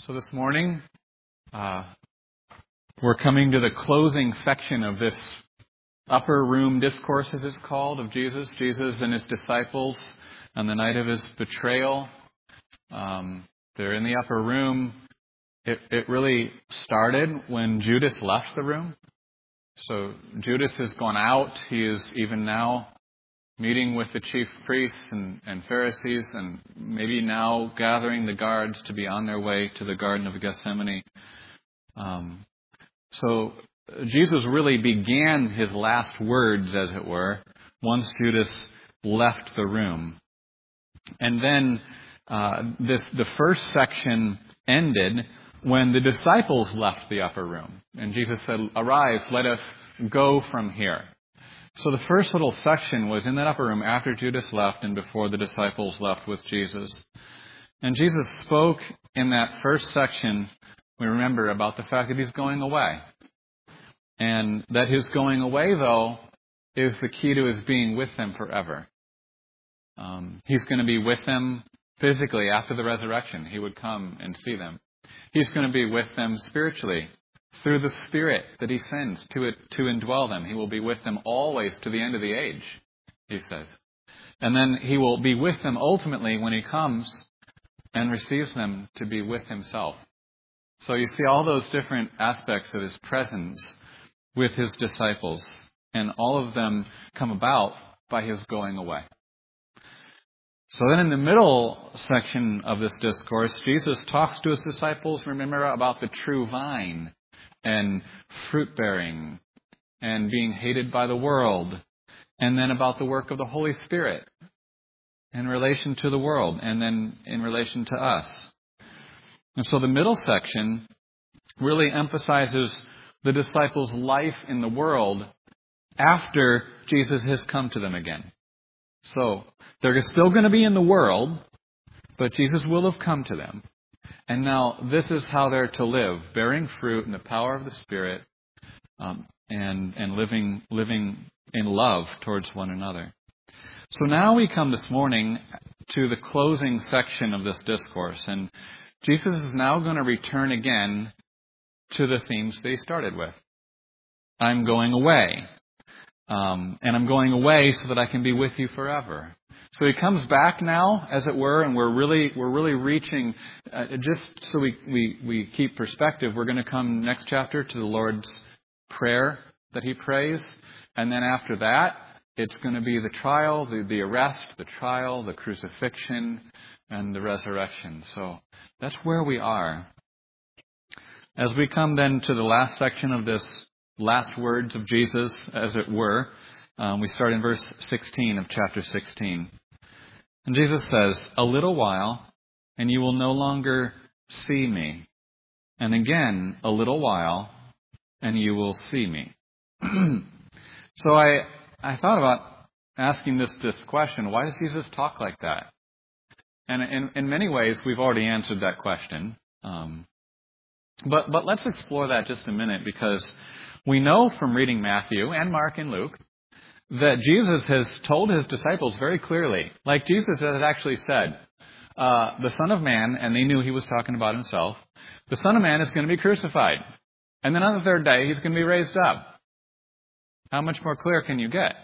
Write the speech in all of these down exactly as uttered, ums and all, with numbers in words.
So this morning, uh, we're coming to the closing section of this upper room discourse, as it's called, of Jesus. Jesus and his disciples on the night of his betrayal. Um, they're in the upper room. It, it really started when Judas left the room. So Judas has gone out. He is even now meeting with the chief priests and, and Pharisees, and maybe now gathering the guards to be on their way to the Garden of Gethsemane. Um, so Jesus really began his last words, as it were, once Judas left the room. And then uh, this the first section ended when the disciples left the upper room. And Jesus said, "Arise, let us go from here." So the first little section was in that upper room after Judas left and before the disciples left with Jesus. And Jesus spoke in that first section, we remember, about the fact that he's going away. And that his going away, though, is the key to his being with them forever. Um, he's going to be with them physically after the resurrection. He would come and see them. He's going to be with them spiritually through the Spirit that he sends to it to indwell them. He will be with them always to the end of the age, he says. And then he will be with them ultimately when he comes and receives them to be with himself. So you see all those different aspects of his presence with his disciples, and all of them come about by his going away. So then in the middle section of this discourse, Jesus talks to his disciples, remember, about the true vine and fruit-bearing and being hated by the world, and then about the work of the Holy Spirit in relation to the world and then in relation to us. And so the middle section really emphasizes the disciples' life in the world after Jesus has come to them again. So they're still going to be in the world, but Jesus will have come to them. And now this is how they're to live, bearing fruit in the power of the Spirit, um, and and living living in love towards one another. So now we come this morning to the closing section of this discourse, and Jesus is now going to return again to the themes that he started with. I'm going away, um, and I'm going away so that I can be with you forever. So he comes back now, as it were, and we're really we're really reaching, uh, just so we, we, we keep perspective, we're going to come next chapter to the Lord's Prayer that he prays. And then after that, it's going to be the trial, the, the arrest, the trial, the crucifixion, and the resurrection. So that's where we are. As we come then to the last section of this last words of Jesus, as it were, um, we start in verse sixteen of chapter sixteen. And Jesus says, "A little while, and you will no longer see me. And again, a little while, and you will see me." So I I thought about asking this, this question, why does Jesus talk like that? And in, in many ways, we've already answered that question. Um, but, but let's explore that just a minute, because we know from reading Matthew and Mark and Luke that Jesus has told his disciples very clearly, like Jesus had actually said, uh, the Son of Man, and they knew he was talking about himself, the Son of Man is going to be crucified. And then on the third day, he's going to be raised up. How much more clear can you get?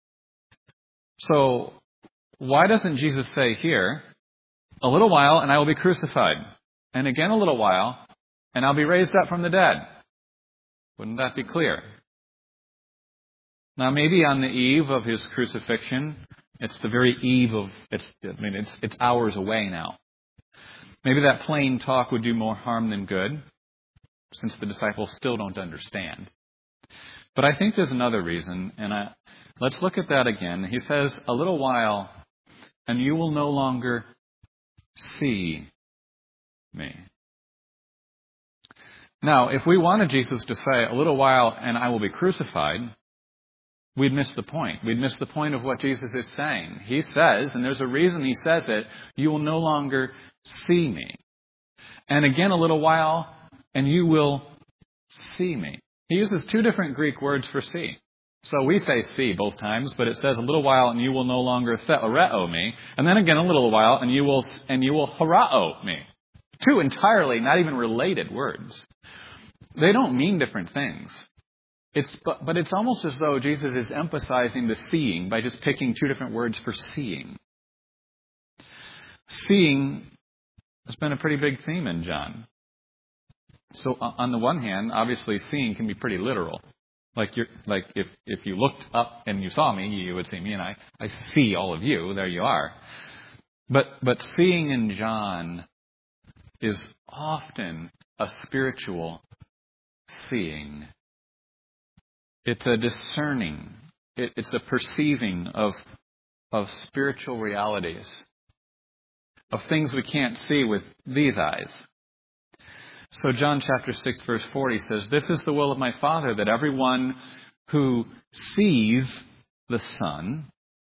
So why doesn't Jesus say here, a little while and I will be crucified, and again a little while and I'll be raised up from the dead? Wouldn't that be clear? Now, maybe on the eve of his crucifixion, it's the very eve of, it's, I mean, it's, it's hours away now. Maybe that plain talk would do more harm than good, since the disciples still don't understand. But I think there's another reason, and I, let's look at that again. He says, "A little while, and you will no longer see me." Now, if we wanted Jesus to say, "A little while, and I will be crucified," we'd miss the point. We'd miss the point of what Jesus is saying. He says, and there's a reason he says it, "You will no longer see me." And again, a little while, and you will see me. He uses two different Greek words for see. So we say see both times, but it says, "A little while, and you will no longer theoreo me." And then again, a little while, and you will and you will horao me. Two entirely not even related words. They don't mean different things. It's, but, but it's almost as though Jesus is emphasizing the seeing by just picking two different words for seeing. Seeing has been a pretty big theme in John. So on the one hand, obviously seeing can be pretty literal. Like you're, like if, if you looked up and you saw me, you would see me, and I, I see all of you. There you are. But but seeing in John is often a spiritual seeing. It's a discerning. It, it's a perceiving of of spiritual realities, of things we can't see with these eyes. So John chapter six, verse forty says, "This is the will of my Father, that everyone who sees the Son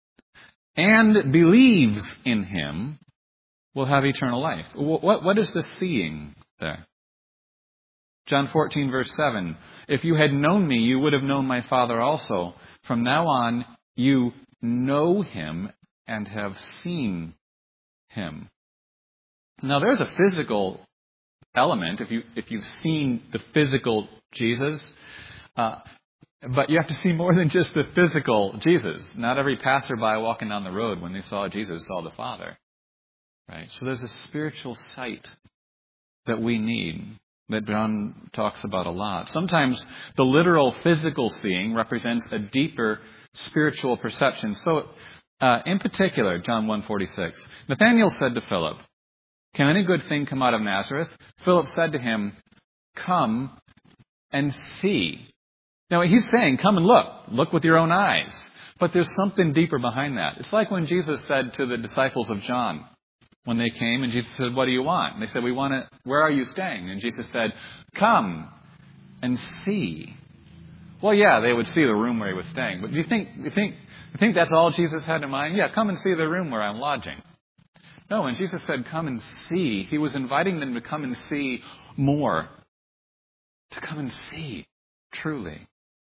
and believes in him will have eternal life." What, what, what is the seeing there? John fourteen, verse seven, "If you had known me, you would have known my Father also. From now on, you know him and have seen him." Now, there's a physical element if you if you've seen the physical Jesus, uh, but you have to see more than just the physical Jesus. Not every passerby walking down the road, when they saw Jesus, saw the Father, right? So there's a spiritual sight that we need that John talks about a lot. Sometimes the literal physical seeing represents a deeper spiritual perception. So, uh, in particular, John one forty-six, Nathanael said to Philip, "Can any good thing come out of Nazareth?" Philip said to him, "Come and see." Now he's saying, come and look. Look with your own eyes. But there's something deeper behind that. It's like when Jesus said to the disciples of John, when they came, and Jesus said, "What do you want?" And they said, "We want to, where are you staying?" And Jesus said, "Come and see." Well, yeah, they would see the room where he was staying. But do you think, you think, you think that's all Jesus had in mind? Yeah, come and see the room where I'm lodging. No, when Jesus said, "Come and see," he was inviting them to come and see more. To come and see, truly.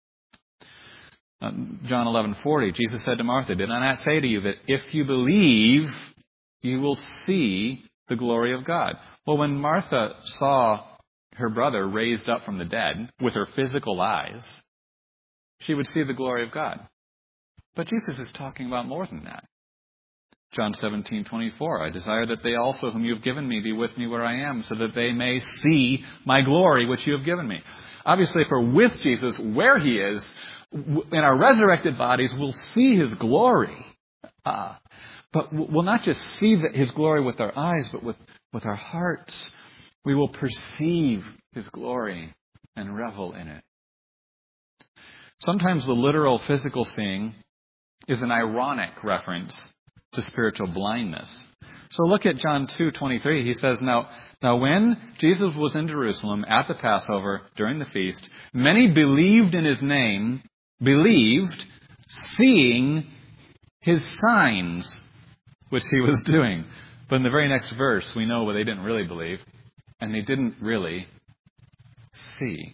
Uh, John eleven forty, Jesus said to Martha, "Did I not say to you that if you believe, you will see the glory of God?" Well, when Martha saw her brother raised up from the dead with her physical eyes, she would see the glory of God. But Jesus is talking about more than that. John seventeen twenty-four, "I desire that they also whom you have given me be with me where I am, so that they may see my glory which you have given me." Obviously, if we're with Jesus where he is, in our resurrected bodies, we'll see his glory. Uh, but we'll not just see his glory with our eyes, but with, with our hearts. We will perceive his glory and revel in it. Sometimes the literal physical seeing is an ironic reference to spiritual blindness. So look at John two twenty-three. He says, now, now when Jesus was in Jerusalem at the Passover during the feast, many believed in his name, believed, seeing his signs, which he was doing. But in the very next verse, we know what they didn't really believe, and they didn't really see.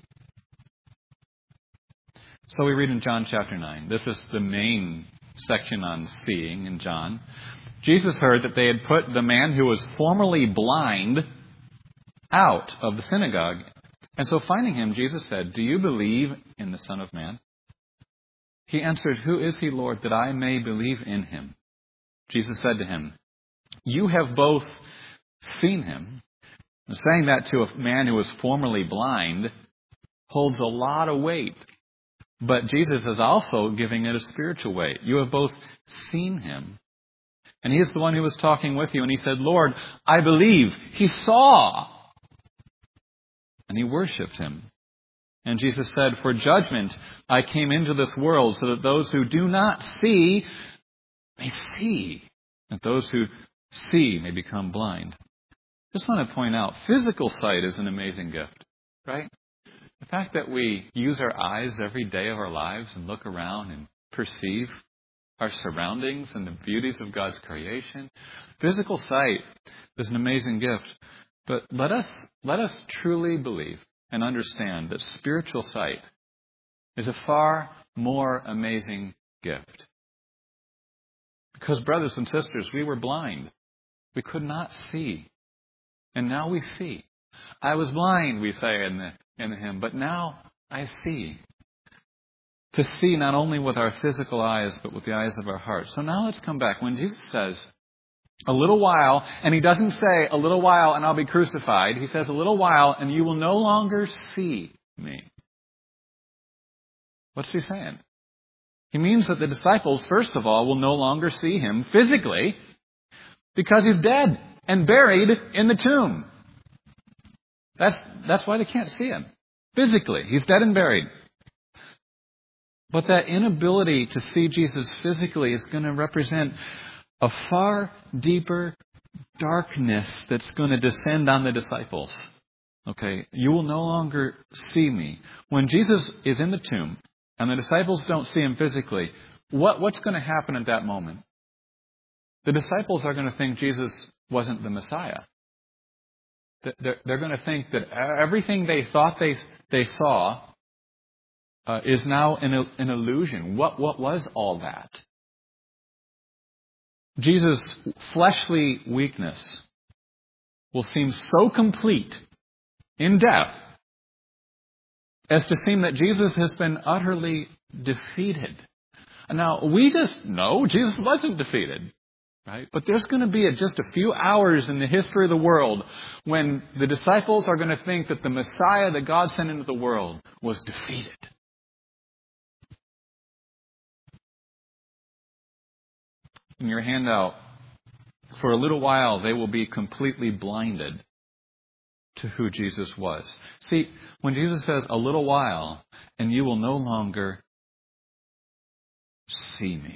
So we read in John chapter nine. This is the main section on seeing in John. Jesus heard that they had put the man who was formerly blind out of the synagogue. And so finding him, Jesus said, "Do you believe in the Son of Man?" He answered, "Who is he, Lord, that I may believe in him?" Jesus said to him, "You have both seen him." And saying that to a man who was formerly blind holds a lot of weight. But Jesus is also giving it a spiritual weight. You have both seen him. And he is the one who was talking with you. And he said, "Lord, I believe." He saw. And he worshipped him. And Jesus said, "For judgment I came into this world, so that those who do not see may see, that those who see may become blind." Just want to point out, physical sight is an amazing gift, right? The fact that we use our eyes every day of our lives and look around and perceive our surroundings and the beauties of God's creation. Physical sight is an amazing gift. But let us let us truly believe and understand that spiritual sight is a far more amazing gift. Because, brothers and sisters, we were blind. We could not see. And now we see. I was blind, we say in the, in the hymn, but now I see. To see not only with our physical eyes, but with the eyes of our heart. So now let's come back. When Jesus says, a little while, and he doesn't say, a little while and I'll be crucified. He says, a little while and you will no longer see me. What's he saying? He means that the disciples, first of all, will no longer see him physically because he's dead and buried in the tomb. That's, that's why they can't see him physically. He's dead and buried. But that inability to see Jesus physically is going to represent a far deeper darkness that's going to descend on the disciples. Okay, you will no longer see me. When Jesus is in the tomb and the disciples don't see him physically, what, what's going to happen at that moment? The disciples are going to think Jesus wasn't the Messiah. They're, they're going to think that everything they thought they, they saw uh, is now an, an illusion. What, what was all that? Jesus' fleshly weakness will seem so complete in death as to seem that Jesus has been utterly defeated. Now, we just know Jesus wasn't defeated, right? But there's going to be a, just a few hours in the history of the world when the disciples are going to think that the Messiah that God sent into the world was defeated. In your handout, for a little while they will be completely blinded to who Jesus was. See, when Jesus says, a little while, and you will no longer see me.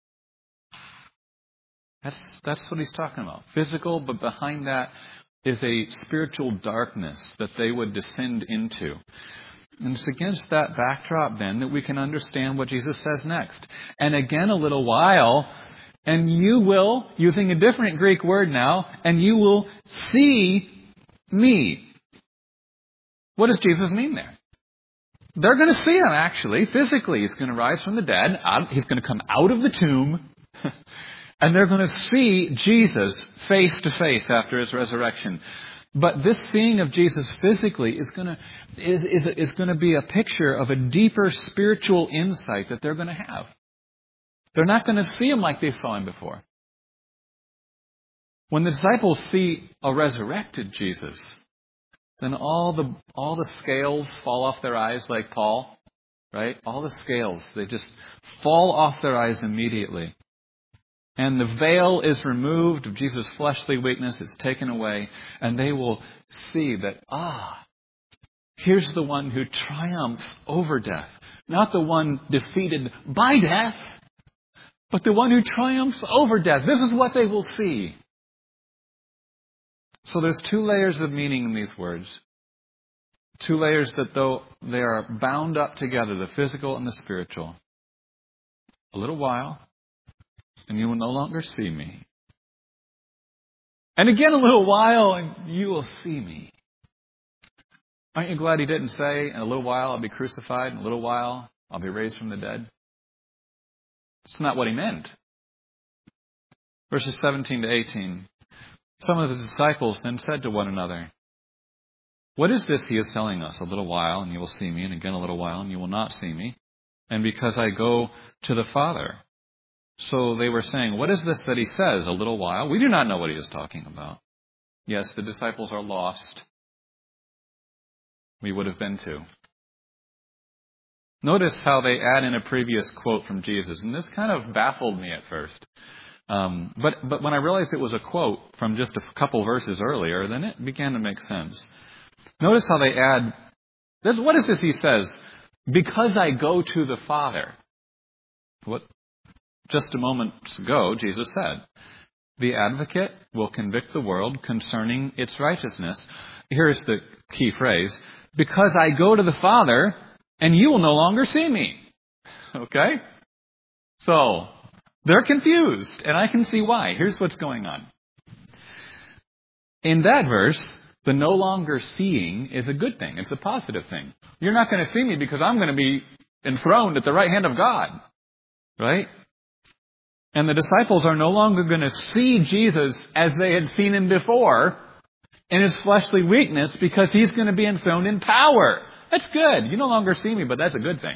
That's, that's what he's talking about. Physical, but behind that is a spiritual darkness that they would descend into. And it's against that backdrop, then, that we can understand what Jesus says next. And again, a little while, and you will, using a different Greek word now, and you will see me. What does Jesus mean there? They're going to see him, actually, physically. He's going to rise from the dead. He's going to come out of the tomb. And they're going to see Jesus face to face after his resurrection. But this seeing of Jesus physically is going to is, is, is going to be a picture of a deeper spiritual insight that they're going to have. They're not going to see him like they saw him before. When the disciples see a resurrected Jesus, then all the all the scales fall off their eyes like Paul, right? All the scales, they just fall off their eyes immediately. And the veil is removed of Jesus' fleshly weakness. It's taken away. And they will see that, ah, here's the one who triumphs over death. Not the one defeated by death, but the one who triumphs over death. This is what they will see. So there's two layers of meaning in these words. Two layers that, though they are bound up together, the physical and the spiritual. A little while, and you will no longer see me. And again a little while, and you will see me. Aren't you glad he didn't say, in a little while I'll be crucified, in a little while I'll be raised from the dead? It's not what he meant. Verses seventeen to eighteen. Some of the disciples then said to one another, what is this he is telling us? A little while, and you will see me, and again a little while, and you will not see me. And because I go to the Father. So they were saying, what is this that he says, a little while? We do not know what he is talking about. Yes, the disciples are lost. We would have been too. Notice how they add in a previous quote from Jesus. And this kind of baffled me at first. Um, but, but when I realized it was a quote from just a couple verses earlier, then it began to make sense. Notice how they add, this, what is this he says? Because I go to the Father. What? Just a moment ago, Jesus said, the advocate will convict the world concerning its righteousness. Here's the key phrase. Because I go to the Father, and you will no longer see me. Okay? So, they're confused, and I can see why. Here's what's going on. In that verse, the no longer seeing is a good thing. It's a positive thing. You're not going to see me because I'm going to be enthroned at the right hand of God. Right? And the disciples are no longer going to see Jesus as they had seen him before in his fleshly weakness because he's going to be enthroned in power. That's good. You no longer see me, but that's a good thing.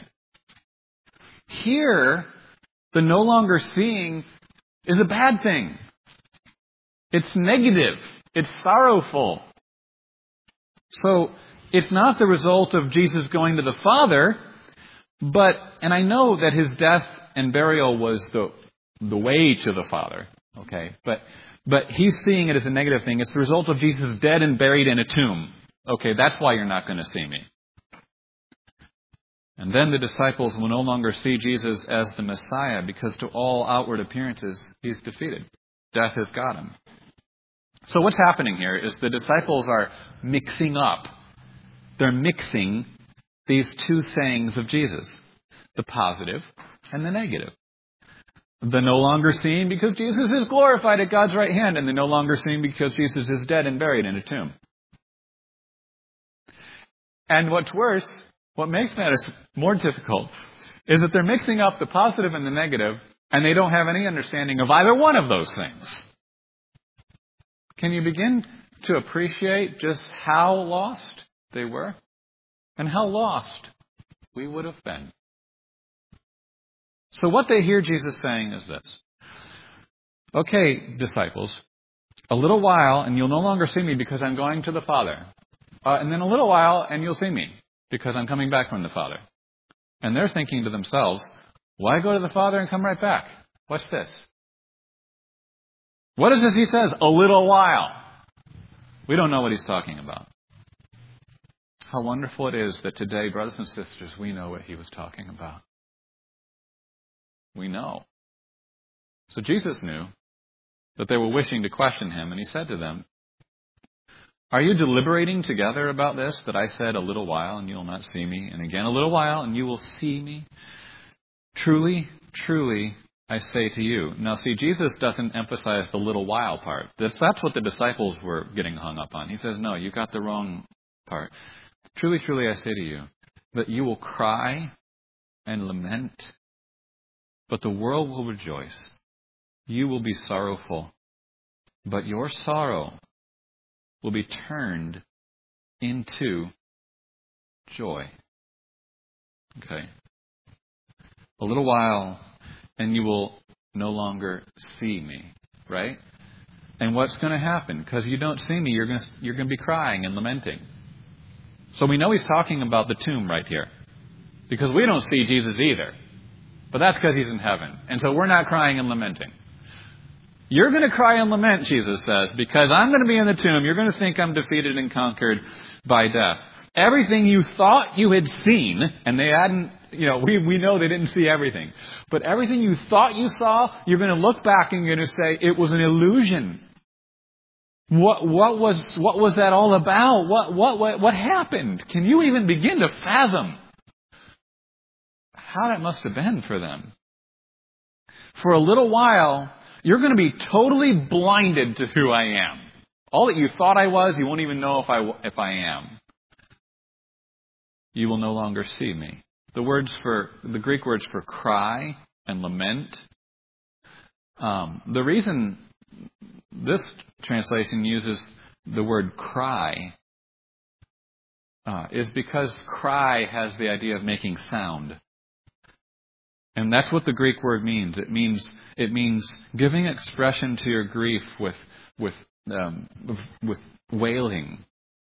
Here, the no longer seeing is a bad thing. It's negative. It's sorrowful. So, it's not the result of Jesus going to the Father, but, and I know that his death and burial was the, the way to the Father, okay, but, but he's seeing it as a negative thing. It's the result of Jesus dead and buried in a tomb. Okay, that's why you're not going to see me. And then the disciples will no longer see Jesus as the Messiah because to all outward appearances, he's defeated. Death has got him. So what's happening here is the disciples are mixing up. They're mixing these two sayings of Jesus, the positive and the negative. The no longer seeing because Jesus is glorified at God's right hand, and the no longer seeing because Jesus is dead and buried in a tomb. And what's worse, what makes matters more difficult, is that they're mixing up the positive and the negative, and they don't have any understanding of either one of those things. Can you begin to appreciate just how lost they were? And how lost we would have been. So what they hear Jesus saying is this. Okay, disciples, a little while and you'll no longer see me because I'm going to the Father. Uh, and then a little while and you'll see me because I'm coming back from the Father. And they're thinking to themselves, why go to the Father and come right back? What's this? What is this he says? A little while. We don't know what he's talking about. How wonderful it is that today, brothers and sisters, we know what he was talking about. We know. So Jesus knew that they were wishing to question him, and he said to them, are you deliberating together about this, that I said a little while and you will not see me, and again a little while and you will see me? Truly, truly, I say to you. Now see, Jesus doesn't emphasize the little while part. That's, that's what the disciples were getting hung up on. He says, no, you got the wrong part. Truly, truly, I say to you, that you will cry and lament, but the world will rejoice. You will be sorrowful, but your sorrow will be turned into joy. Okay. A little while, and you will no longer see me, right? And what's going to happen? Because you don't see me, you're going to, you're going to be crying and lamenting. So we know he's talking about the tomb right here. Because we don't see Jesus either. But that's because he's in heaven. And so we're not crying and lamenting. You're going to cry and lament, Jesus says, because I'm going to be in the tomb. You're going to think I'm defeated and conquered by death. Everything you thought you had seen, and they hadn't, you know, we, we know they didn't see everything. But everything you thought you saw, you're going to look back and you're going to say, it was an illusion. What, what was, what was that all about? What, what, what, what happened? Can you even begin to fathom how that must have been for them? For a little while, you're going to be totally blinded to who I am. All that you thought I was, you won't even know if I, if I am. You will no longer see me. The words for, the Greek words for cry and lament, um, the reason this translation uses the word cry uh, is because cry has the idea of making sound. And that's what the Greek word means. It means it means giving expression to your grief with with um, with wailing.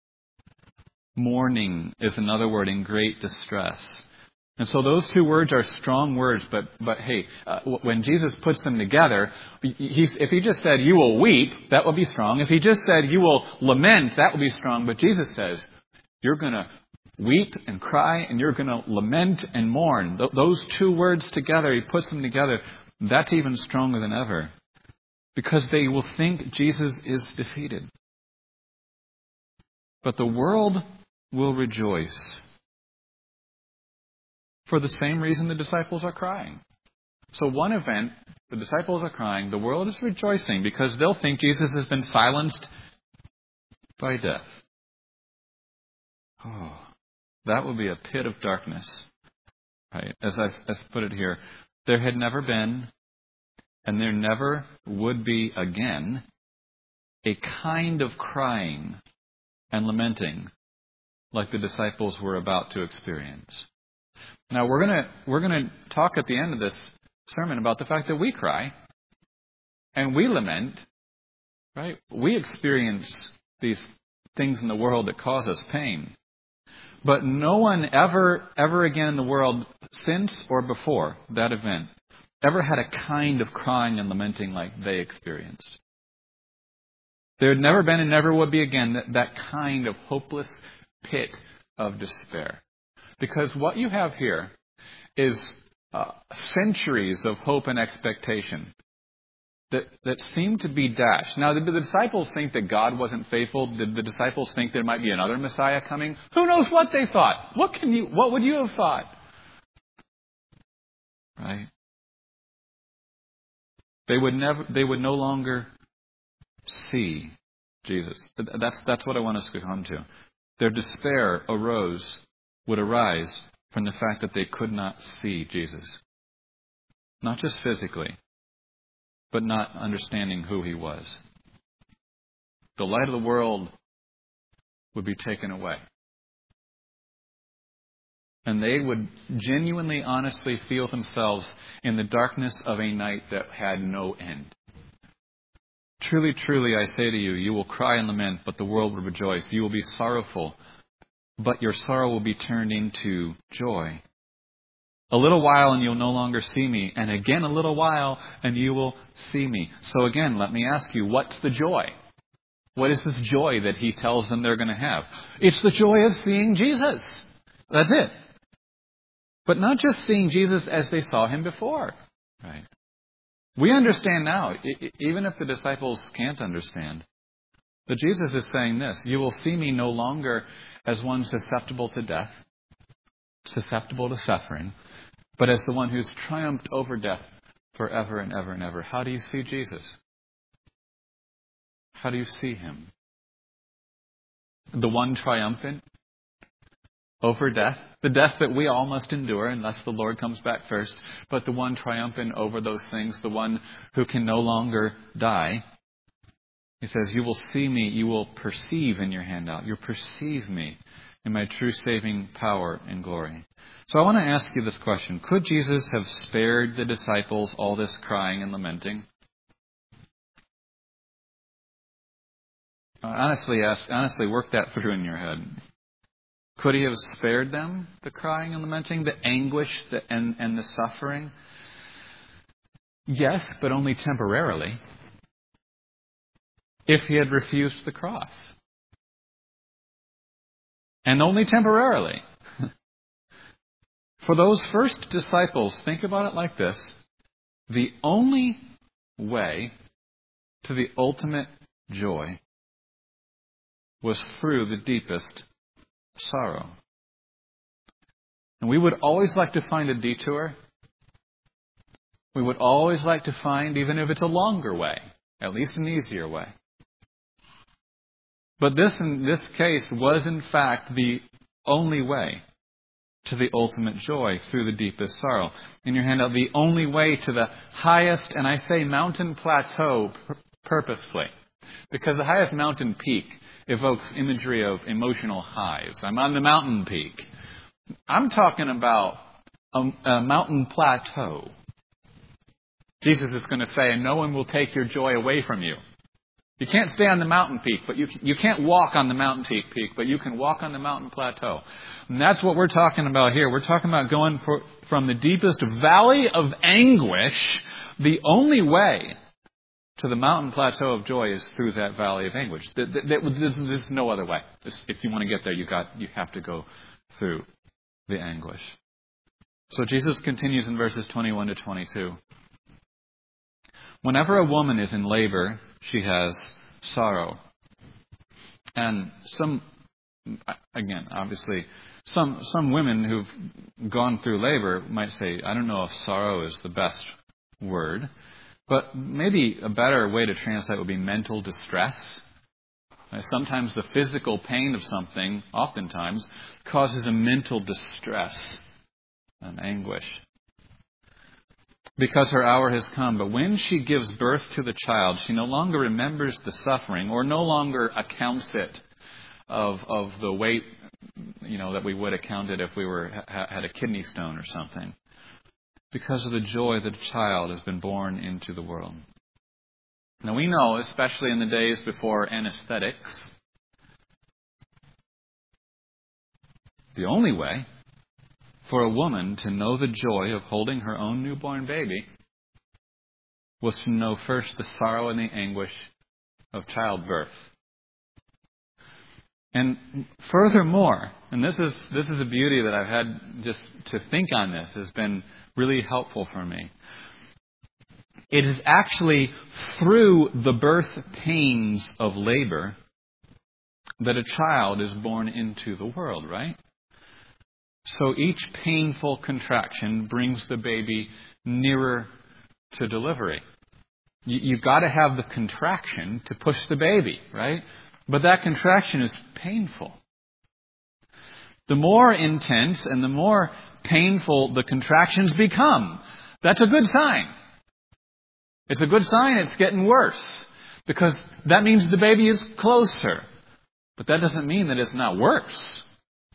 Mourning is another word, in great distress. And so those two words are strong words, but but hey, uh, when Jesus puts them together, he's, if he just said, you will weep, that would be strong. If he just said, you will lament, that would be strong. But Jesus says, you're going to weep and cry, and you're going to lament and mourn. Th- those two words together, he puts them together, that's even stronger than ever. Because they will think Jesus is defeated. But the world will rejoice. For the same reason the disciples are crying. So one event, the disciples are crying, the world is rejoicing because they'll think Jesus has been silenced by death. Oh, that would be a pit of darkness. Right? As I as put it here, there had never been, and there never would be again, a kind of crying and lamenting like the disciples were about to experience. Now we're going to we're going to talk at the end of this sermon about the fact that we cry and we lament, right? We experience these things in the world that cause us pain. But no one ever, ever again in the world, since or before that event, ever had a kind of crying and lamenting like they experienced. There had never been and never would be again that, that kind of hopeless pit of despair. Because what you have here is uh, centuries of hope and expectation that, that seem to be dashed. Now, did the disciples think that God wasn't faithful? Did the disciples think there might be another Messiah coming? Who knows what they thought? What can you? What would you have thought? Right? They would never. They would no longer see Jesus. That's that's what I want us to come to. Their despair arose, would arise from the fact that they could not see Jesus, not just physically, but not understanding who he was. The light of the world would be taken away. And they would genuinely, honestly feel themselves in the darkness of a night that had no end. Truly, truly, I say to you, you will cry and lament, but the world will rejoice. You will be sorrowful, but your sorrow will be turned into joy. A little while and you'll no longer see me. And again a little while and you will see me. So again, let me ask you, what's the joy? What is this joy that he tells them they're going to have? It's the joy of seeing Jesus. That's it. But not just seeing Jesus as they saw him before. Right? We understand now, even if the disciples can't understand, that Jesus is saying this: you will see me no longer as one susceptible to death, susceptible to suffering, but as the one who's triumphed over death forever and ever and ever. How do you see Jesus? How do you see him? The one triumphant over death, the death that we all must endure unless the Lord comes back first, but the one triumphant over those things, the one who can no longer die. He says, you will see me, you will perceive in your handout, you'll perceive me in my true saving power and glory. So I want to ask you this question. Could Jesus have spared the disciples all this crying and lamenting? Uh, honestly, ask, honestly, work that through in your head. Could he have spared them the crying and lamenting, the anguish the, and, and the suffering? Yes, but only temporarily. If he had refused the cross. And only temporarily. For those first disciples, think about it like this. The only way to the ultimate joy was through the deepest sorrow. And we would always like to find a detour. We would always like to find, even if it's a longer way, at least an easier way. But this, in this case, was in fact the only way to the ultimate joy through the deepest sorrow. In your handout, the only way to the highest, and I say mountain plateau pur- purposefully, because the highest mountain peak evokes imagery of emotional highs. I'm on the mountain peak. I'm talking about a, a mountain plateau. Jesus is going to say, and no one will take your joy away from you. You can't stay on the mountain peak, but you you can't walk on the mountain peak, but you can walk on the mountain plateau. And that's what we're talking about here. We're talking about going for, from the deepest valley of anguish. The only way to the mountain plateau of joy is through that valley of anguish. There's no other way. If you want to get there, you got you have to go through the anguish. So Jesus continues in verses twenty-one to twenty-two. Whenever a woman is in labor, she has sorrow. And some, again, obviously, some some women who've gone through labor might say, I don't know if sorrow is the best word, but maybe a better way to translate would be mental distress. Sometimes the physical pain of something, oftentimes, causes a mental distress and anguish. Because her hour has come. But when she gives birth to the child, she no longer remembers the suffering or no longer accounts it of of the weight, you know, that we would have counted if we were had a kidney stone or something, because of the joy that a child has been born into the world. Now we know, especially in the days before anesthetics, the only way for a woman to know the joy of holding her own newborn baby was to know first the sorrow and the anguish of childbirth. And furthermore, and this is this is a beauty that I've had just to think on this, has been really helpful for me. It is actually through the birth pains of labor that a child is born into the world, right? So each painful contraction brings the baby nearer to delivery. You've got to have the contraction to push the baby, right? But that contraction is painful. The more intense and the more painful the contractions become, that's a good sign. It's a good sign it's getting worse, because that means the baby is closer. But that doesn't mean that it's not worse.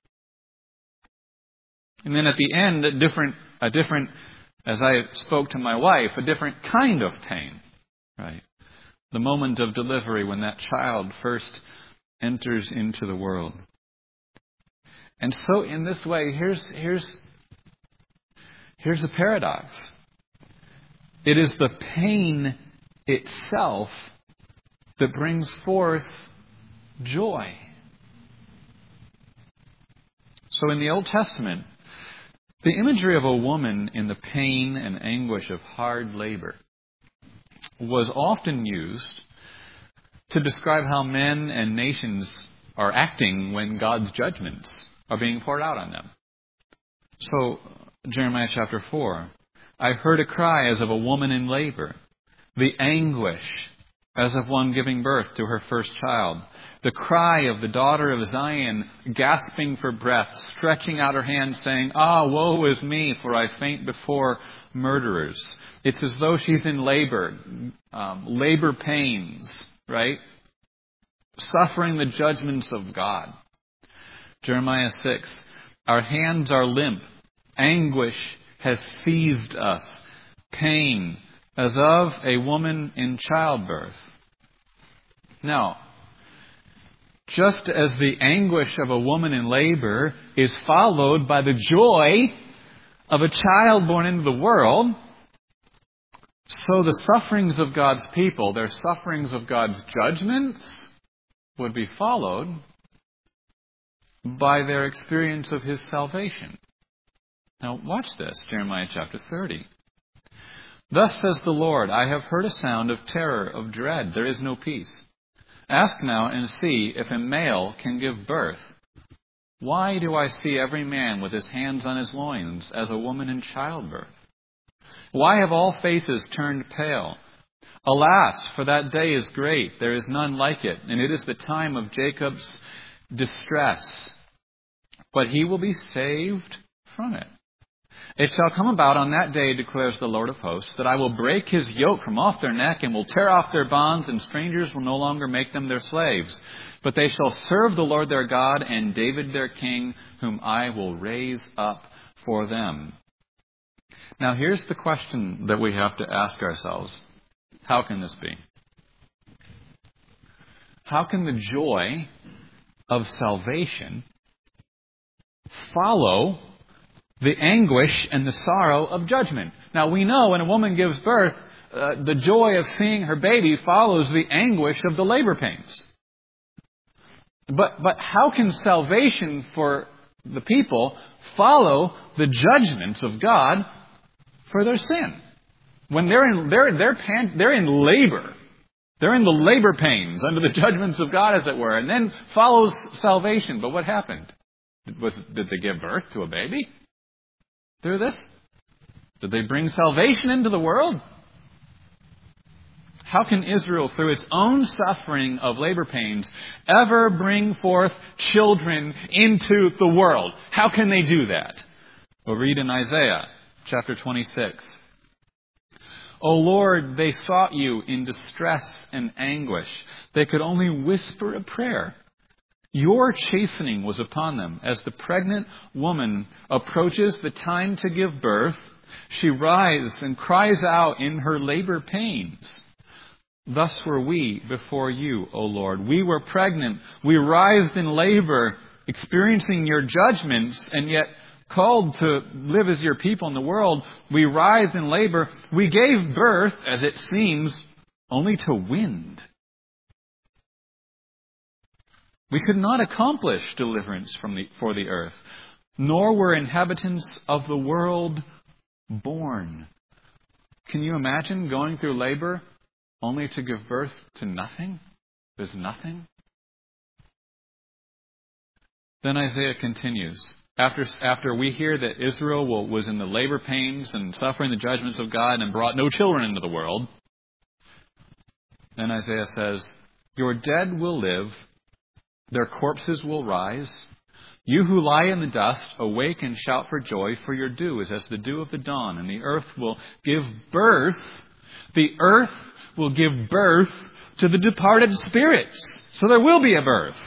And then at the end, a different, a different, as I spoke to my wife, a different kind of pain, right? The moment of delivery when that child first enters into the world. And so in this way, here's, here's, here's a paradox. It is the pain itself that brings forth joy. So in the Old Testament, the imagery of a woman in the pain and anguish of hard labor was often used to describe how men and nations are acting when God's judgments are being poured out on them. So, Jeremiah chapter four, I heard a cry as of a woman in labor, the anguish as of one giving birth to her first child, the cry of the daughter of Zion, gasping for breath, stretching out her hands, saying, ah, woe is me, for I faint before murderers. It's as though she's in labor, um, labor pains, right? Suffering the judgments of God. Jeremiah six, our hands are limp. Anguish has seized us. Pain as of a woman in childbirth. Now, just as the anguish of a woman in labor is followed by the joy of a child born into the world, so the sufferings of God's people, their sufferings of God's judgments, would be followed by their experience of His salvation. Now watch this, Jeremiah chapter thirty. Thus says the Lord, I have heard a sound of terror, of dread. There is no peace. Ask now and see if a male can give birth. Why do I see every man with his hands on his loins as a woman in childbirth? Why have all faces turned pale? Alas, for that day is great. There is none like it, and it is the time of Jacob's distress. But he will be saved from it. It shall come about on that day, declares the Lord of hosts, that I will break his yoke from off their neck and will tear off their bonds, and strangers will no longer make them their slaves. But they shall serve the Lord their God and David their king, whom I will raise up for them. Now here's the question that we have to ask ourselves. How can this be? How can the joy of salvation follow the anguish and the sorrow of judgment? Now we know when a woman gives birth, uh, the joy of seeing her baby follows the anguish of the labor pains. But but how can salvation for the people follow the judgments of God for their sin? When they're in they're they're pan, they're in labor. They're in the labor pains under the judgments of God, as it were, and then follows salvation. But what happened? Was, did they give birth to a baby through this? Did they bring salvation into the world? How can Israel, through its own suffering of labor pains, ever bring forth children into the world? How can they do that? We'll read in Isaiah chapter twenty-six. O Lord, they sought you in distress and anguish. They could only whisper a prayer, Your chastening was upon them. As the pregnant woman approaches the time to give birth, she writhes and cries out in her labor pains. Thus were we before you, O Lord. We were pregnant. We writhed in labor, experiencing your judgments, and yet called to live as your people in the world. We writhed in labor. We gave birth, as it seems, only to wind. We could not accomplish deliverance from the, for the earth, nor were inhabitants of the world born. Can you imagine going through labor only to give birth to nothing? There's nothing. Then Isaiah continues. After, after we hear that Israel will, was in the labor pains and suffering the judgments of God and brought no children into the world, then Isaiah says, your dead will live, their corpses will rise. You who lie in the dust, awake and shout for joy, for your dew is as the dew of the dawn, and the earth will give birth. The earth will give birth to the departed spirits. So there will be a birth.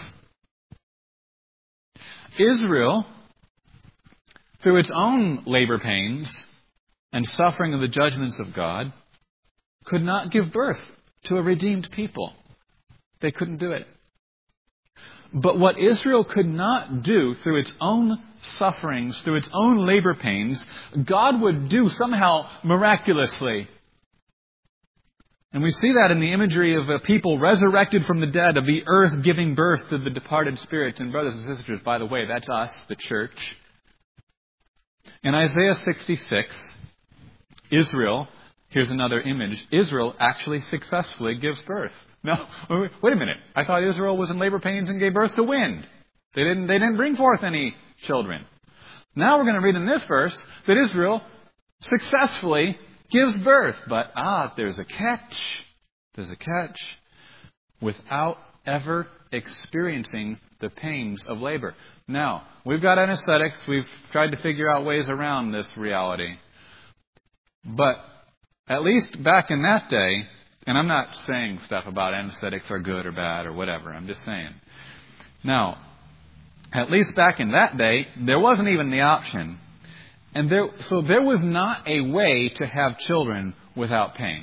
Israel, through its own labor pains and suffering of the judgments of God, could not give birth to a redeemed people. They couldn't do it. But what Israel could not do through its own sufferings, through its own labor pains, God would do somehow miraculously. And we see that in the imagery of a people resurrected from the dead, of the earth giving birth to the departed spirits. And brothers and sisters, by the way, that's us, the church. In Isaiah sixty-six, Israel, here's another image, Israel actually successfully gives birth. No, wait a minute. I thought Israel was in labor pains and gave birth to wind. They didn't, they didn't bring forth any children. Now we're going to read in this verse that Israel successfully gives birth. But, ah, there's a catch. There's a catch. Without ever experiencing the pains of labor. Now, we've got anesthetics. We've tried to figure out ways around this reality. But at least back in that day, and I'm not saying stuff about anesthetics are good or bad or whatever. I'm just saying. Now, at least back in that day, there wasn't even the option. And there, so there was not a way to have children without pain.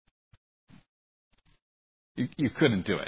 You, you couldn't do it.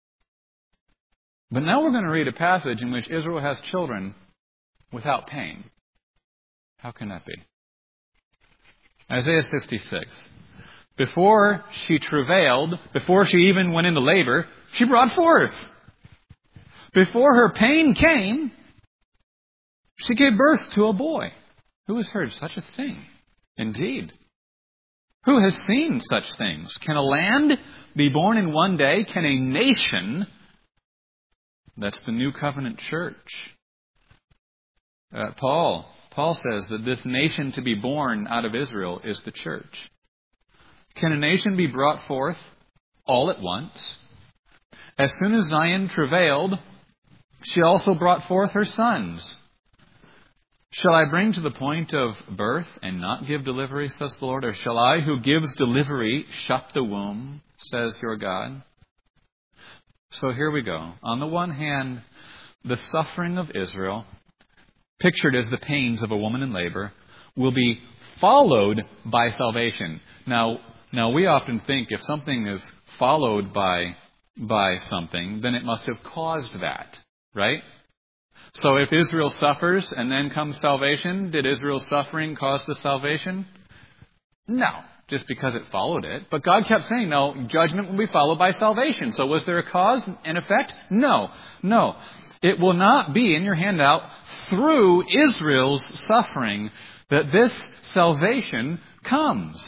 But now we're going to read a passage in which Israel has children without pain. How can that be? Isaiah sixty-six. Before she travailed, before she even went into labor, she brought forth. Before her pain came, she gave birth to a boy. Who has heard such a thing? Indeed. Who has seen such things? Can a land be born in one day? Can a nation, that's the New Covenant church. Uh, Paul, Paul says that this nation to be born out of Israel is the church. Can a nation be brought forth all at once? As soon as Zion travailed, she also brought forth her sons. Shall I bring to the point of birth and not give delivery, says the Lord? Or shall I, who gives delivery, shut the womb, says your God? So here we go. On the one hand, the suffering of Israel, pictured as the pains of a woman in labor, will be followed by salvation. Now, Now, we often think if something is followed by by something, then it must have caused that, right? So if Israel suffers and then comes salvation, did Israel's suffering cause the salvation? No, just because it followed it. But God kept saying, no, judgment will be followed by salvation. So was there a cause and effect? No, no. It will not be in your handout through Israel's suffering that this salvation comes.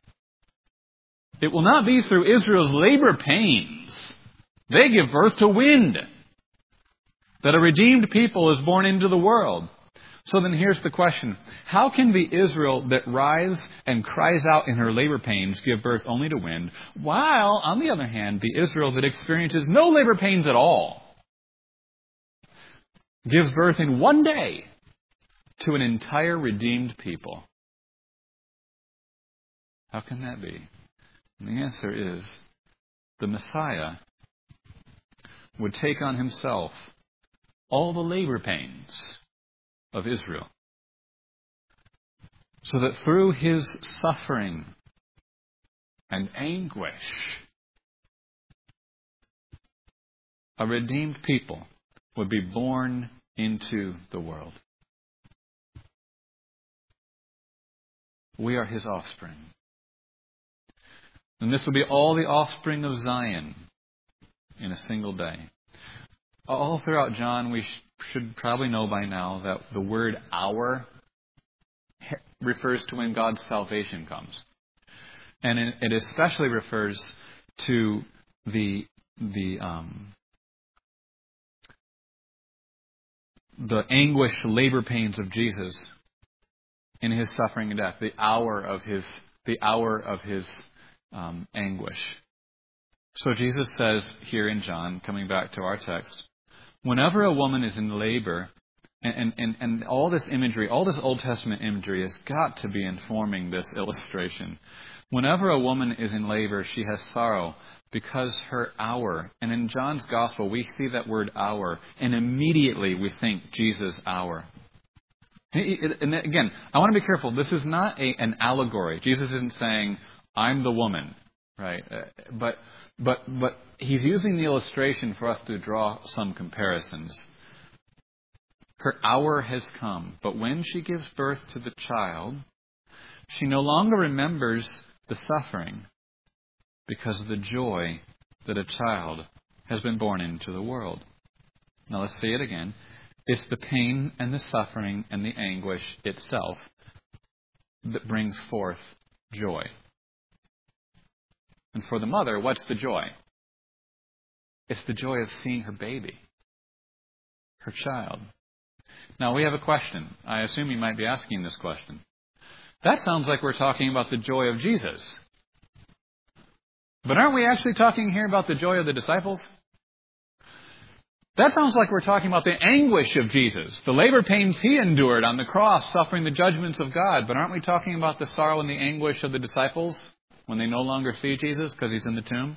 It will not be through Israel's labor pains. They give birth to wind. That a redeemed people is born into the world. So then here's the question. How can the Israel that writhes and cries out in her labor pains give birth only to wind, while, on the other hand, the Israel that experiences no labor pains at all gives birth in one day to an entire redeemed people? How can that be? And the answer is the Messiah would take on himself all the labor pains of Israel. So that through his suffering and anguish, a redeemed people would be born into the world. We are his offspring. And this will be all the offspring of Zion in a single day. All throughout John, we sh- should probably know by now that the word "our" refers to when God's salvation comes. And it, it especially refers to the the um, the anguish, labor pains of Jesus in his suffering and death, the hour of his the hour of his um, anguish. So Jesus says here in John, coming back to our text, whenever a woman is in labor, and, and, and all this imagery, all this Old Testament imagery has got to be informing this illustration. Whenever a woman is in labor, she has sorrow because her hour, and in John's Gospel we see that word hour, and immediately we think Jesus' hour. And again, I want to be careful. This is not a, an allegory. Jesus isn't saying, I'm the woman, right? But but but he's using the illustration for us to draw some comparisons. Her hour has come, but when she gives birth to the child, she no longer remembers the suffering because of the joy that a child has been born into the world. Now let's see it again. It's the pain and the suffering and the anguish itself that brings forth joy. And for the mother, what's the joy? It's the joy of seeing her baby, her child. Now we have a question. I assume you might be asking this question. That sounds like we're talking about the joy of Jesus. But aren't we actually talking here about the joy of the disciples? That sounds like we're talking about the anguish of Jesus, the labor pains he endured on the cross, suffering the judgments of God. But aren't we talking about the sorrow and the anguish of the disciples when they no longer see Jesus because he's in the tomb?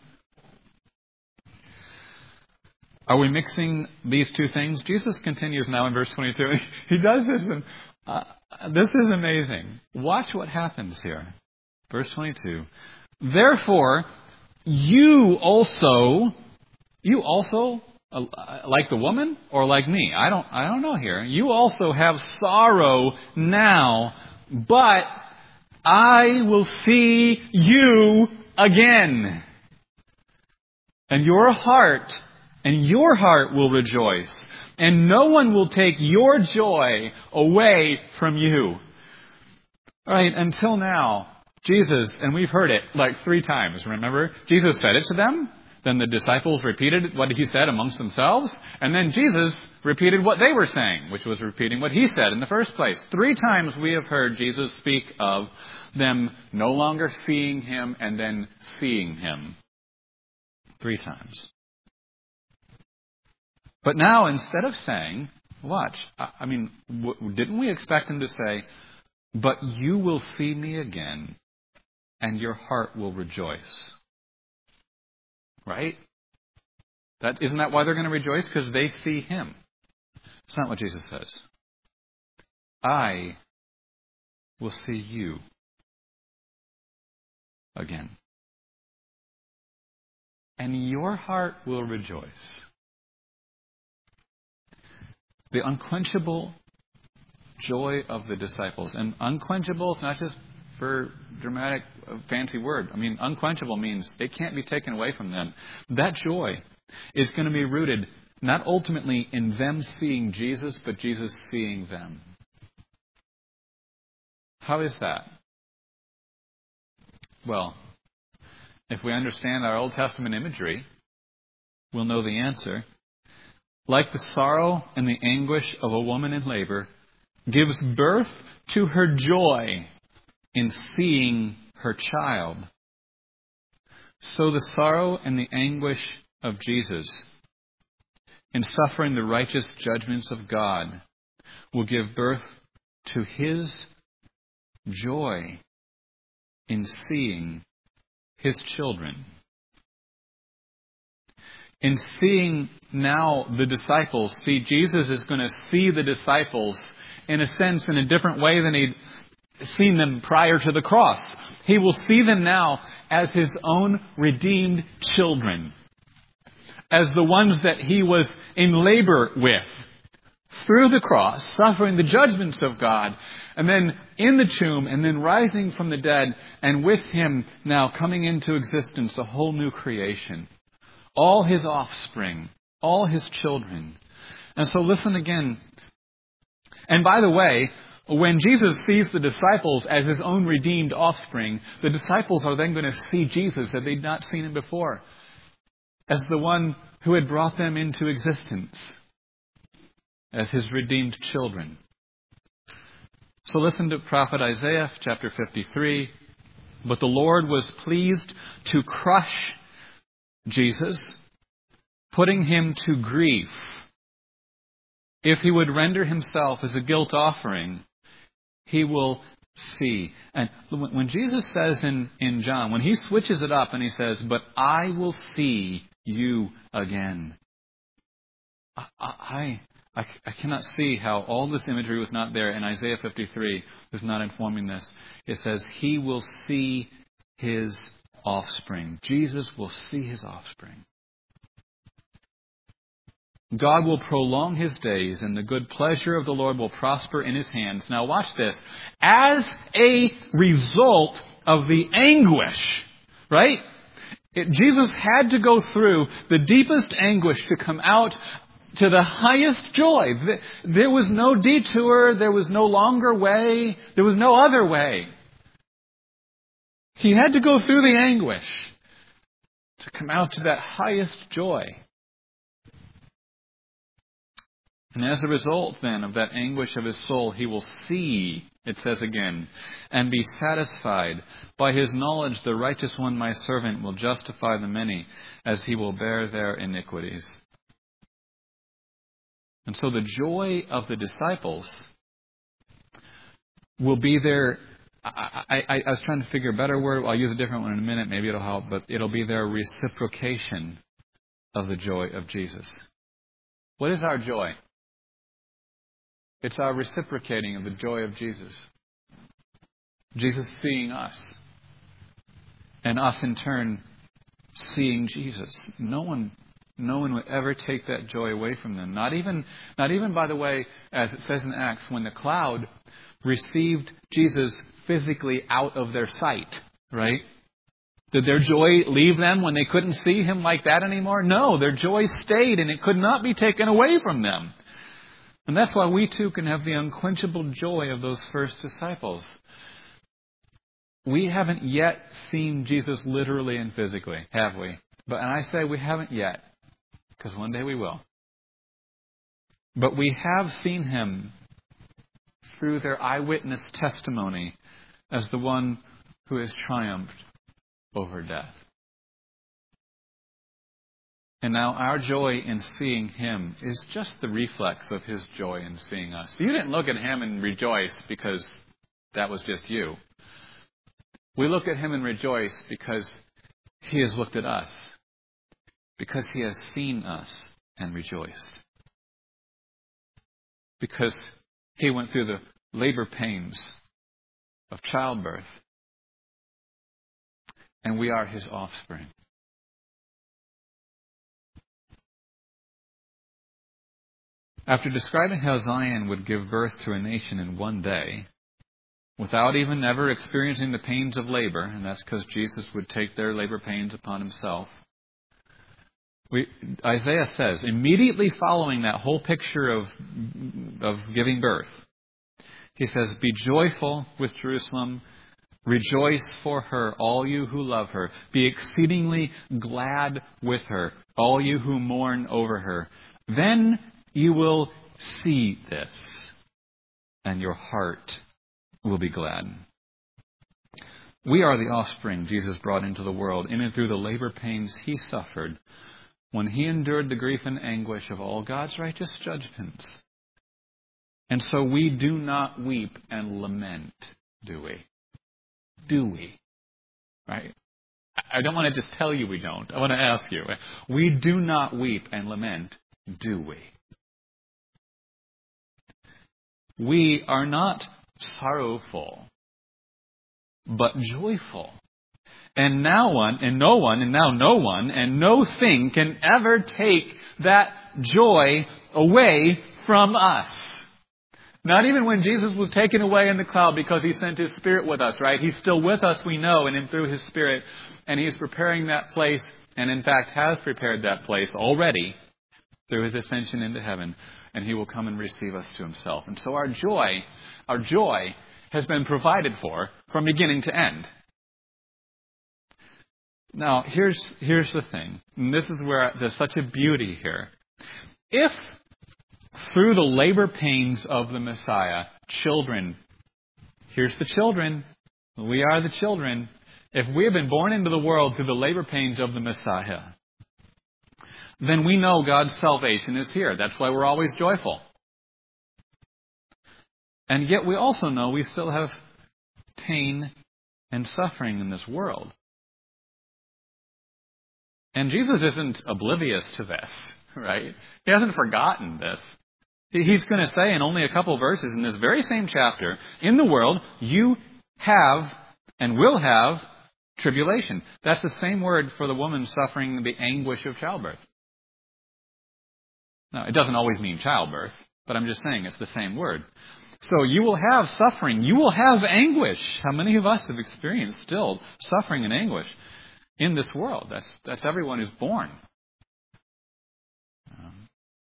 Are we mixing these two things? Jesus continues now in verse twenty-two. He does this, and uh, this is amazing. Watch what happens here. Verse twenty-two. Therefore, you also, you also, uh, like the woman or like me? I don't, I don't know here. You also have sorrow now, but I will see you again. And your heart And your heart will rejoice, and no one will take your joy away from you. All right, until now, Jesus, and we've heard it like three times, remember? Jesus said it to them, then the disciples repeated what he said amongst themselves, and then Jesus repeated what they were saying, which was repeating what he said in the first place. Three times we have heard Jesus speak of them no longer seeing him and then seeing him. Three times. But now, instead of saying, watch, I mean, w- didn't we expect him to say, but you will see me again, and your heart will rejoice? Right? That, isn't that why they're going to rejoice? Because they see him. It's not what Jesus says. I will see you again, and your heart will rejoice. The unquenchable joy of the disciples. And unquenchable is not just for dramatic, fancy word. I mean, unquenchable means it can't be taken away from them. That joy is going to be rooted not ultimately in them seeing Jesus, but Jesus seeing them. How is that? Well, if we understand our Old Testament imagery, we'll know the answer. Like the sorrow and the anguish of a woman in labor gives birth to her joy in seeing her child, so the sorrow and the anguish of Jesus in suffering the righteous judgments of God will give birth to his joy in seeing his children. in seeing now the disciples, see, Jesus is going to see the disciples, in a sense, in a different way than he'd seen them prior to the cross. He will see them now as his own redeemed children, as the ones that he was in labor with through the cross, suffering the judgments of God, and then in the tomb, and then rising from the dead, and with him now coming into existence a whole new creation. All his offspring, all his children. And so listen again. And by the way, when Jesus sees the disciples as his own redeemed offspring, the disciples are then going to see Jesus as they'd not seen him before, as the one who had brought them into existence, as his redeemed children. So listen to prophet Isaiah chapter fifty-three. But the Lord was pleased to crush Jesus, putting him to grief, if he would render himself as a guilt offering. He will see. And when Jesus says in, in John, when he switches it up and he says, but I will see you again. I, I, I, I cannot see how all this imagery was not there in Isaiah fifty-three is not informing this. It says he will see his offspring. Jesus will see his offspring. God will prolong his days, and the good pleasure of the Lord will prosper in his hands. Now watch this. As a result of the anguish, right? It, Jesus had to go through the deepest anguish to come out to the highest joy. There was no detour. There was no longer way. There was no other way. He had to go through the anguish to come out to that highest joy. And as a result, then, of that anguish of his soul, he will see, it says again, and be satisfied. By his knowledge, the righteous one, my servant, will justify the many, as he will bear their iniquities. And so the joy of the disciples will be their, I, I, I was trying to figure a better word. I'll use a different one in a minute. Maybe it'll help. But it'll be their reciprocation of the joy of Jesus. What is our joy? It's our reciprocating of the joy of Jesus. Jesus seeing us. And us in turn seeing Jesus. No one, no one would ever take that joy away from them. Not even, not even, by the way, as it says in Acts, when the cloud received Jesus physically out of their sight, right? Did their joy leave them when they couldn't see him like that anymore? No, their joy stayed, and it could not be taken away from them. And that's why we too can have the unquenchable joy of those first disciples. We haven't yet seen Jesus literally and physically, have we? But and I say we haven't yet, because one day we will. But we have seen him through their eyewitness testimony as the one who has triumphed over death. And now our joy in seeing him is just the reflex of his joy in seeing us. You didn't look at him and rejoice because that was just you. We look at him and rejoice because he has looked at us. Because he has seen us and rejoiced. Because he went through the labor pains of childbirth. And we are his offspring. After describing how Zion would give birth to a nation in one day, without even ever experiencing the pains of labor, and that's because Jesus would take their labor pains upon himself, we, Isaiah says, immediately following that whole picture of, of giving birth, he says, be joyful with Jerusalem, rejoice for her, all you who love her. Be exceedingly glad with her, all you who mourn over her. Then you will see this, and your heart will be glad. We are the offspring Jesus brought into the world in and through the labor pains he suffered when he endured the grief and anguish of all God's righteous judgments. And so we do not weep and lament, do we? Do we? Right? I don't want to just tell you we don't. I want to ask you. We do not weep and lament, do we? We are not sorrowful, but joyful. And now one, and no one, and now no one, and no thing can ever take that joy away from us. Not even when Jesus was taken away in the cloud because He sent His Spirit with us, right? He's still with us, we know, and through His Spirit. And He's preparing that place, and in fact has prepared that place already through His ascension into heaven. And He will come and receive us to Himself. And so our joy, our joy has been provided for from beginning to end. Now, here's, here's the thing. And this is where there's such a beauty here. If through the labor pains of the Messiah, children, here's the children, we are the children. If we have been born into the world through the labor pains of the Messiah, then we know God's salvation is here. That's why we're always joyful. And yet we also know we still have pain and suffering in this world. And Jesus isn't oblivious to this, right? He hasn't forgotten this. He's going to say in only a couple verses in this very same chapter, in the world you have and will have tribulation. That's the same word for the woman suffering the anguish of childbirth. Now, it doesn't always mean childbirth, but I'm just saying it's the same word. So you will have suffering. You will have anguish. How many of us have experienced still suffering and anguish in this world? That's that's everyone who's born. Um,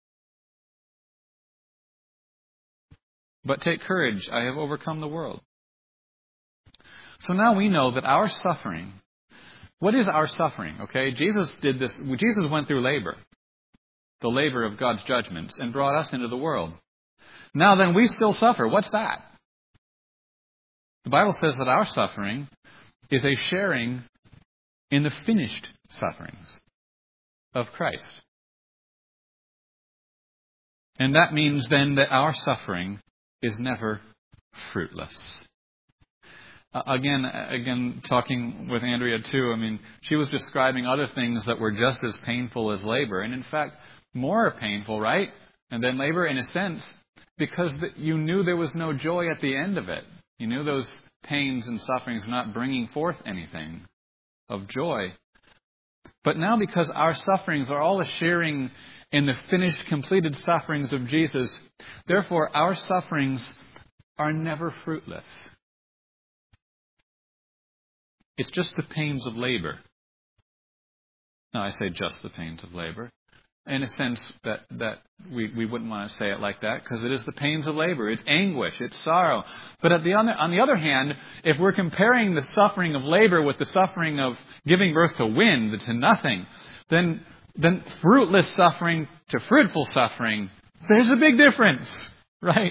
but take courage. I have overcome the world. So now we know that our suffering, what is our suffering? Okay, Jesus did this. Jesus went through labor, the labor of God's judgments, and brought us into the world. Now then, we still suffer. What's that? The Bible says that our suffering is a sharing in the finished sufferings of Christ. And that means then that our suffering is never fruitless. Uh, again, again, talking with Andrea too, I mean, she was describing other things that were just as painful as labor, and in fact, more painful, right? And then labor, in a sense, because you knew there was no joy at the end of it. You knew those pains and sufferings were not bringing forth anything of joy. But now, because our sufferings are all a sharing in the finished, completed sufferings of Jesus, therefore our sufferings are never fruitless. It's just the pains of labor. Now, I say just the pains of labor. In a sense that, that we, we wouldn't want to say it like that, because it is the pains of labor. It's anguish. It's sorrow. But at the other, on the other hand, if we're comparing the suffering of labor with the suffering of giving birth to wind, to nothing, then, then fruitless suffering to fruitful suffering, there's a big difference, right?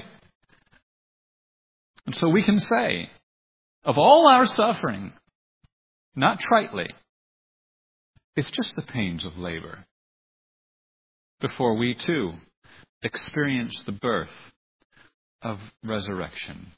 And so we can say, of all our suffering, not tritely, it's just the pains of labor, before we too experience the birth of resurrection.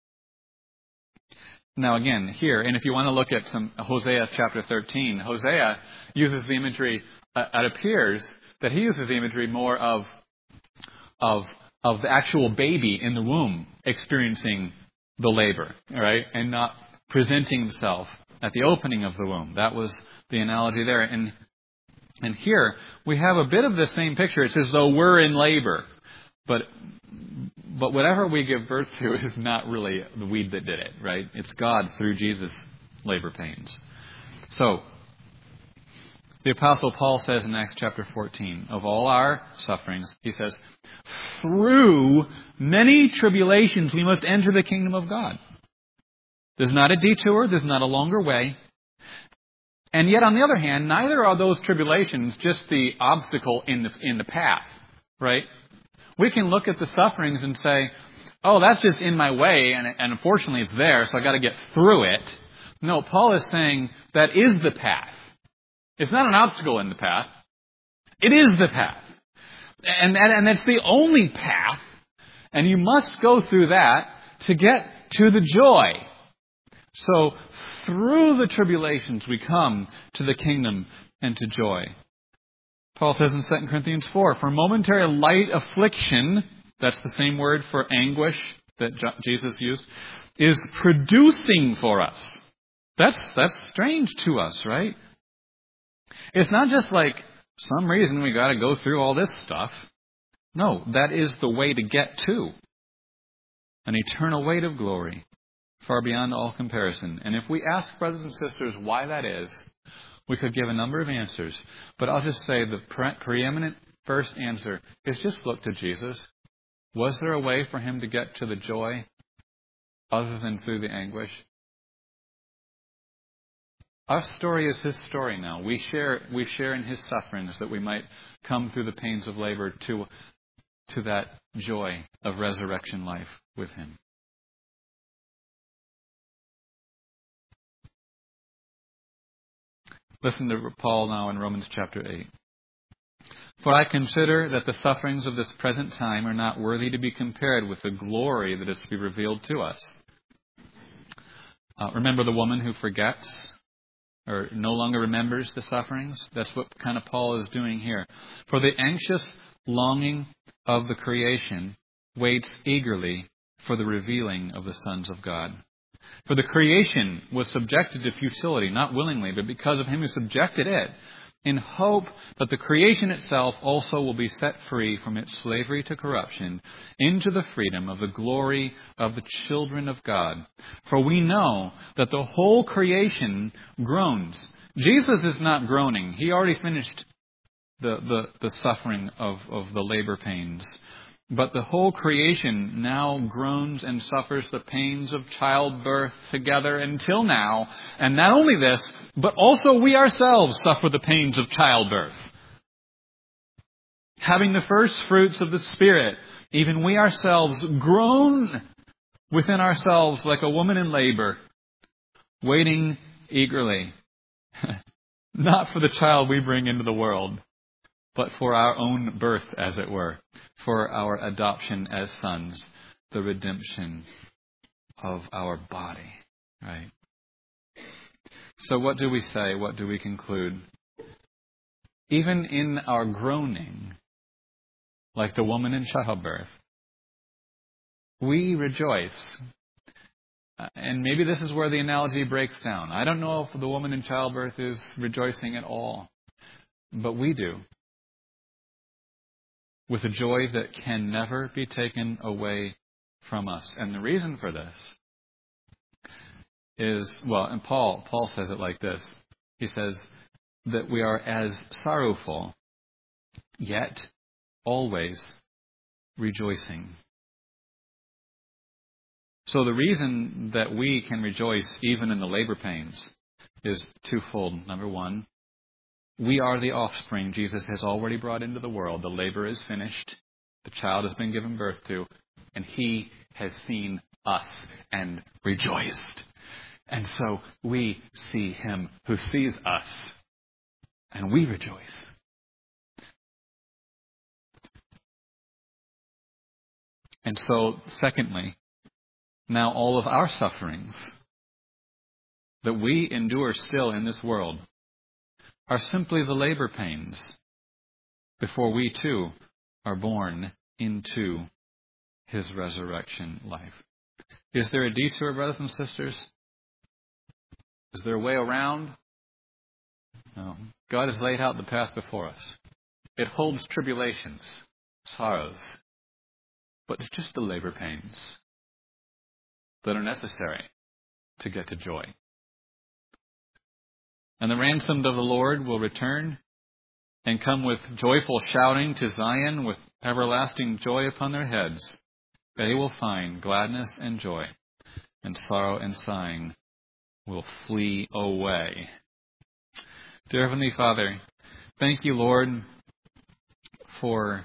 Now again, here, and if you want to look at some Hosea chapter thirteen, Hosea uses the imagery, uh, it appears that he uses the imagery more of, of, of the actual baby in the womb experiencing the labor, all right, and not presenting himself at the opening of the womb. That was the analogy there. And And here, we have a bit of the same picture. It's as though we're in labor. But but whatever we give birth to is not really the weed that did it, right? It's God through Jesus' labor pains. So, the Apostle Paul says in Acts chapter fourteen, of all our sufferings, he says, through many tribulations we must enter the kingdom of God. There's not a detour. There's not a longer way. And yet, on the other hand, neither are those tribulations just the obstacle in the in the path, right? We can look at the sufferings and say, oh, that's just in my way, and, and unfortunately it's there, so I got to get through it. No, Paul is saying that is the path. It's not an obstacle in the path. It is the path. And, and, and it's the only path, and you must go through that to get to the joy. So through the tribulations we come to the kingdom and to joy. Paul says in Second Corinthians four, for momentary light affliction, that's the same word for anguish that Jesus used, is producing for us. That's, that's strange to us, right? It's not just like some reason we got to go through all this stuff. No, that is the way to get to an eternal weight of glory, far beyond all comparison. And if we ask brothers and sisters why that is, we could give a number of answers. But I'll just say the pre- preeminent first answer is just look to Jesus. Was there a way for him to get to the joy other than through the anguish? Our story is his story now. We share we share in his sufferings that we might come through the pains of labor to, to that joy of resurrection life with him. Listen to Paul now in Romans chapter eight. For I consider that the sufferings of this present time are not worthy to be compared with the glory that is to be revealed to us. Uh, remember the woman who forgets or no longer remembers the sufferings? That's what kind of Paul is doing here. For the anxious longing of the creation waits eagerly for the revealing of the sons of God. For the creation was subjected to futility, not willingly, but because of him who subjected it, in hope that the creation itself also will be set free from its slavery to corruption into the freedom of the glory of the children of God. For we know that the whole creation groans. Jesus is not groaning. He already finished the, the, the suffering of, of the labor pains. But the whole creation now groans and suffers the pains of childbirth together until now. And not only this, but also we ourselves suffer the pains of childbirth. Having the first fruits of the Spirit, even we ourselves groan within ourselves like a woman in labor, waiting eagerly, not for the child we bring into the world, but for our own birth, as it were, for our adoption as sons, the redemption of our body. Right? So what do we say? What do we conclude? Even in our groaning, like the woman in childbirth, we rejoice. And maybe this is where the analogy breaks down. I don't know if the woman in childbirth is rejoicing at all, but we do. With a joy that can never be taken away from us. And the reason for this is, well, and Paul, Paul says it like this. He says that we are as sorrowful, yet always rejoicing. So the reason that we can rejoice even in the labor pains is twofold. Number one, we are the offspring Jesus has already brought into the world. The labor is finished. The child has been given birth to. And he has seen us and rejoiced. And so we see him who sees us. And we rejoice. And so, secondly, now all of our sufferings that we endure still in this world are simply the labor pains before we too are born into his resurrection life. Is there a detour, brothers and sisters? Is there a way around? No. God has laid out the path before us. It holds tribulations, sorrows, but it's just the labor pains that are necessary to get to joy. And the ransomed of the Lord will return and come with joyful shouting to Zion with everlasting joy upon their heads. They will find gladness and joy, and sorrow and sighing will flee away. Dear Heavenly Father, thank you, Lord, for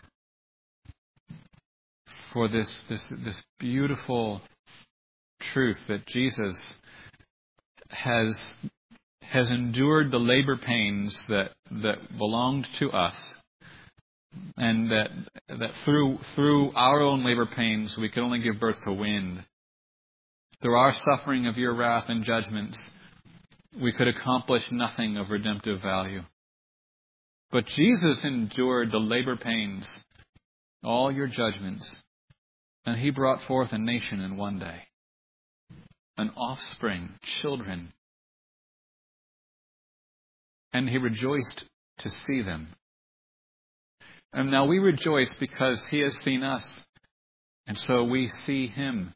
for this this this beautiful truth that Jesus has has endured the labor pains that, that belonged to us, and that that through through our own labor pains we could only give birth to wind. Through our suffering of your wrath and judgments, we could accomplish nothing of redemptive value. But Jesus endured the labor pains, all your judgments, and he brought forth a nation in one day, an offspring, children. And he rejoiced to see them. And now we rejoice because he has seen us, and so we see him.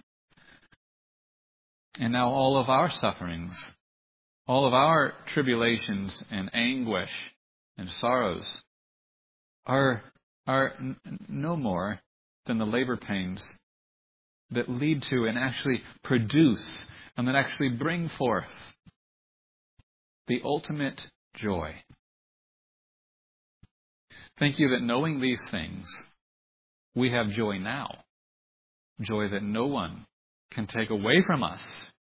And now all of our sufferings, all of our tribulations and anguish and sorrows are, are n- no more than the labor pains that lead to and actually produce and that actually bring forth the ultimate joy. Thank you that knowing these things, we have joy now. Joy that no one can take away from us.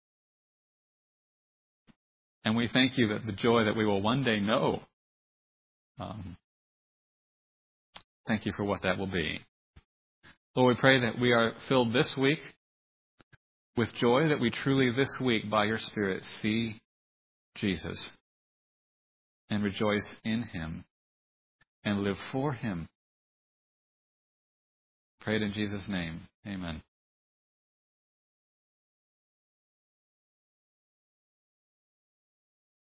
And we thank you that the joy that we will one day know, um, thank you for what that will be. Lord, we pray that we are filled this week with joy, that we truly this week by your Spirit see Jesus and rejoice in him and live for him. Pray it in Jesus' name. Amen.